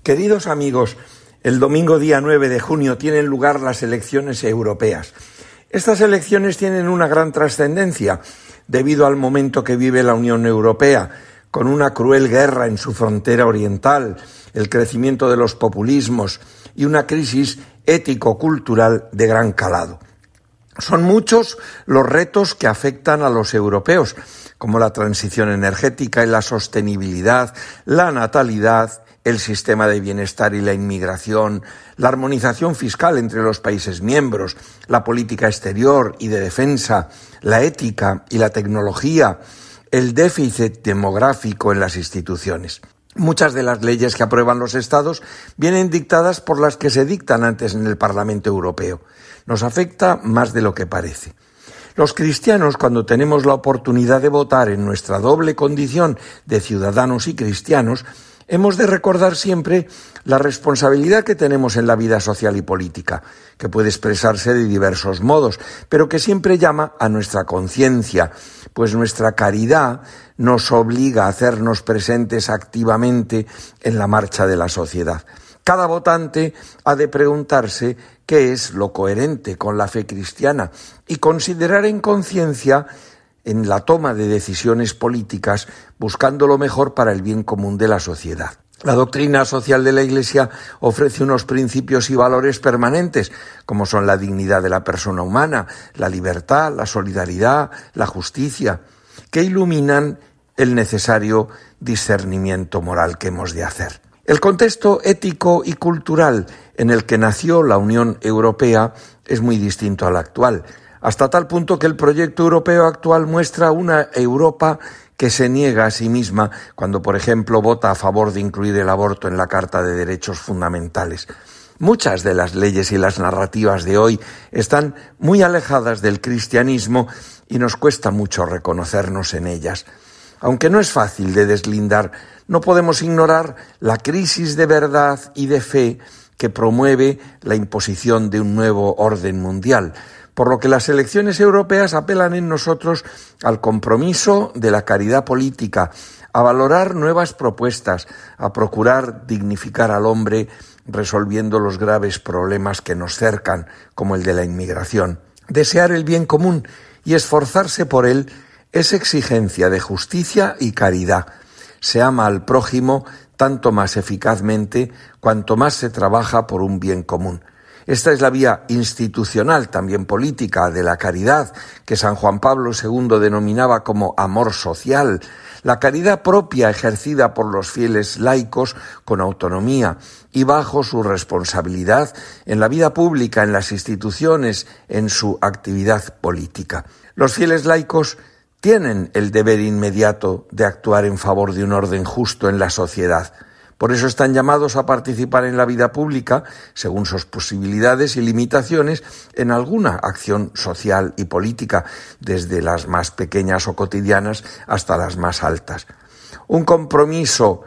Queridos amigos, el domingo día 9 de junio tienen lugar las elecciones europeas. Estas elecciones tienen una gran trascendencia debido al momento que vive la Unión Europea, con una cruel guerra en su frontera oriental, el crecimiento de los populismos y una crisis ético-cultural de gran calado. Son muchos los retos que afectan a los europeos, como la transición energética y la sostenibilidad, la natalidad, el sistema de bienestar y la inmigración, la armonización fiscal entre los países miembros, la política exterior y de defensa, la ética y la tecnología, el déficit demográfico en las instituciones. Muchas de las leyes que aprueban los Estados vienen dictadas por las que se dictan antes en el Parlamento Europeo. Nos afecta más de lo que parece. Los cristianos, cuando tenemos la oportunidad de votar en nuestra doble condición de ciudadanos y cristianos, hemos de recordar siempre la responsabilidad que tenemos en la vida social y política, que puede expresarse de diversos modos, pero que siempre llama a nuestra conciencia, pues nuestra caridad nos obliga a hacernos presentes activamente en la marcha de la sociedad. Cada votante ha de preguntarse qué es lo coherente con la fe cristiana y considerar en conciencia en la toma de decisiones políticas, buscando lo mejor para el bien común de la sociedad. La doctrina social de la Iglesia ofrece unos principios y valores permanentes, como son la dignidad de la persona humana, la libertad, la solidaridad, la justicia, que iluminan el necesario discernimiento moral que hemos de hacer. El contexto ético y cultural en el que nació la Unión Europea es muy distinto al actual, hasta tal punto que el proyecto europeo actual muestra una Europa que se niega a sí misma cuando, por ejemplo, vota a favor de incluir el aborto en la Carta de Derechos Fundamentales. Muchas de las leyes y las narrativas de hoy están muy alejadas del cristianismo y nos cuesta mucho reconocernos en ellas. Aunque no es fácil de deslindar, no podemos ignorar la crisis de verdad y de fe que promueve la imposición de un nuevo orden mundial, por lo que las elecciones europeas apelan en nosotros al compromiso de la caridad política, a valorar nuevas propuestas, a procurar dignificar al hombre resolviendo los graves problemas que nos cercan, como el de la inmigración. Desear el bien común y esforzarse por él es exigencia de justicia y caridad. Se ama al prójimo tanto más eficazmente cuanto más se trabaja por un bien común. Esta es la vía institucional, también política, de la caridad, que San Juan Pablo II denominaba como amor social, la caridad propia ejercida por los fieles laicos con autonomía y bajo su responsabilidad en la vida pública, en las instituciones, en su actividad política. Los fieles laicos tienen el deber inmediato de actuar en favor de un orden justo en la sociedad. Por eso están llamados a participar en la vida pública, según sus posibilidades y limitaciones, en alguna acción social y política, desde las más pequeñas o cotidianas hasta las más altas. Un compromiso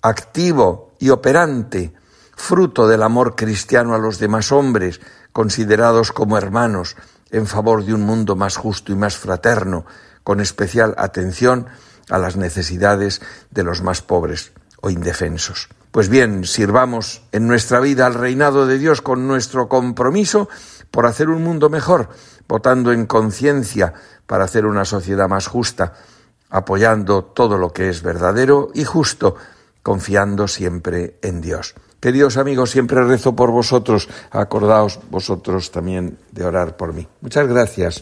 activo y operante, fruto del amor cristiano a los demás hombres, considerados como hermanos, en favor de un mundo más justo y más fraterno, con especial atención a las necesidades de los más pobres o indefensos. Pues bien, sirvamos en nuestra vida al reinado de Dios con nuestro compromiso por hacer un mundo mejor, votando en conciencia para hacer una sociedad más justa, apoyando todo lo que es verdadero y justo, confiando siempre en Dios. Queridos amigos, siempre rezo por vosotros, acordaos vosotros también de orar por mí. Muchas gracias.